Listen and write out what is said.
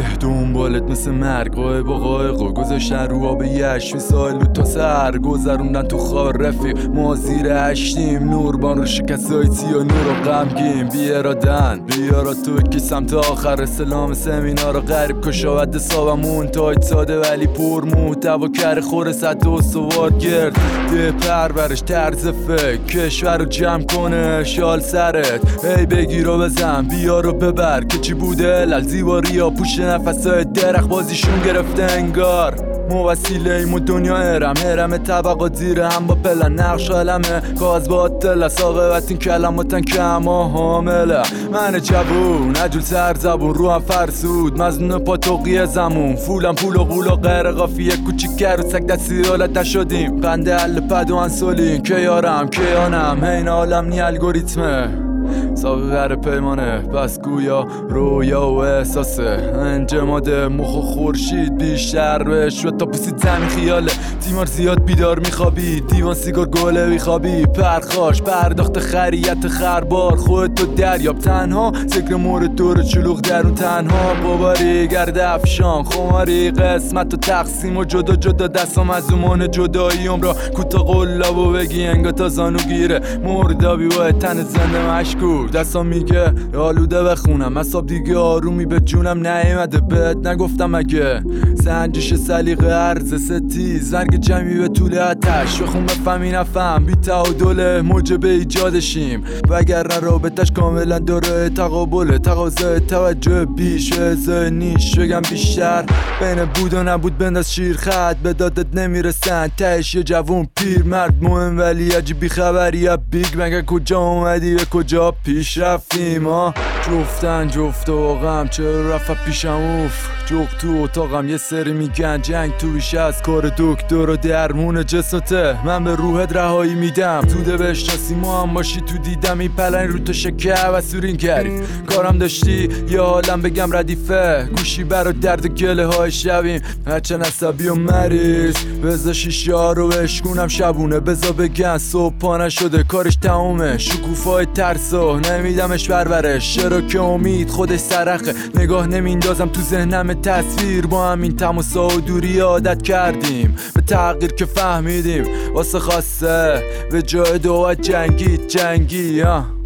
دنبالت مثل مرگ قایقا قایقا گذاشتن رو آب یشمی سایلو تا سر گذروندن تو خار رفیق ما زیر هشتیم نوربان رو شکستای سیا نور و غمگین بیارادن بیارا تو که سمت آخر سلام سمینار غریب کشاوت سابمون تایت ساده ولی پر محتوا کر خور سطح و سوار گرد ده پرورش طرز فکر کشور رو جمع کنه شال سرت ای بگیر و بزن بیا رو ببر که چی بوده لل زیباری ها پوش نفسای درخ بازیشون گرفته انگار مو وسیله ایم و دنیا هرم طبقات زیر هم با پلن نقش علمه کاز باطل ساقبت این کلماتن که اما حامله من جوون عجول سر زبون رو هم فرسود مزنون پاتوقی زمون فولم پول و قول و غیر قافیه کوچیکر و سک دستی حالت نشدیم قنده حل پد و انسولین که یارم که یانم این عالم نی الگوریتمه صاحب بر پیمانه بس گویا رویا و احساسه انجماد مخ و خورشید بیشتر بهش و تا پوسید زمین خیاله تیمار زیاد بیدار میخوابی دیوان سیگار گله بیخوابی پرخاش پرداخت خریت خربار خودتو دریاب تنها ذکر مورد دور چلوغ درون تنها باباری گرد افشان خماری قسمت و تقسیم و جدا جدا دستام از زمان جدایی عمرا کوتا قلاب و بگی انگا تا زانو گیره مردابی و تن زنده مشکور دستام میگه آلوده بخونم اصاب دیگه آرومی به جونم نیومده بهت نگفتم اگه سنجش سلیقه عرض ستیز زرگ جمعی به طول آتش بخون بفهمی نفهم بی تعادل موجب ایجادشیم وگرنه رابطش کاملا داره تقابل تقاضای توجه بیش ازای نیش بگم بیشتر بین بود و نبود بنداز شیر خط به دادت نمیرسن تهش یه جوون پیر مرد مهم ولی عجیب بیخبری بیگ مگه کجا اومدی به کجا پیش رفتیم ها جفتن جفت و غم چرا رفت پیشم اوف جوق تو اتاقم یه سری میگن جنگ تو بیش از کار دکتر و درمون جسته من به روحت رهایی میدم توده بشناسی ما هم باشی تو دیدم این پلنگ رو تو شکر و سورین کردیم کارم داشتی یه حالم بگم ردیفه گوشی برا درد گله های شبیم هرچن عصبی و مریض بزا شیشه ها رو بشکونم شبونه بزا بگن صبح پا نشده کارش تمومه شکوفای ترسو نمیدمش برورش چرا که امید خودش سرخه نگاه نمیندازم تو ذهنم تصویر با همین تماسا و دوری عادت کردیم به تغییر که فهمیدیم واسه خواسته به جای دعا جنگی